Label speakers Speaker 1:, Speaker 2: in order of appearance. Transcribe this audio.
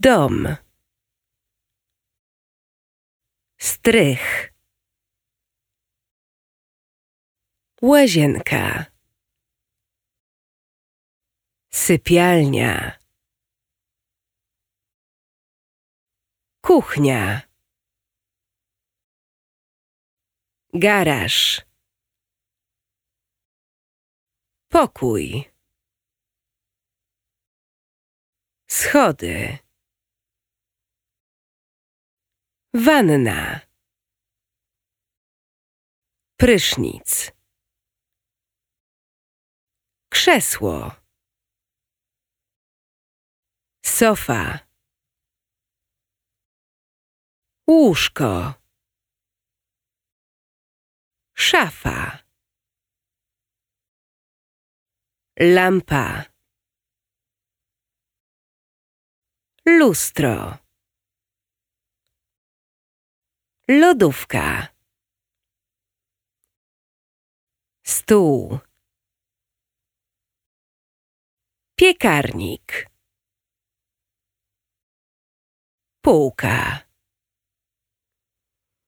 Speaker 1: Dom. Strych. Łazienka. Sypialnia. Kuchnia. Garaż. Pokój. Schody. Wanna. Prysznic. Krzesło. Sofa. Łóżko. Szafa. Lampa. Lustro. Lodówka. Stół. Piekarnik. Półka.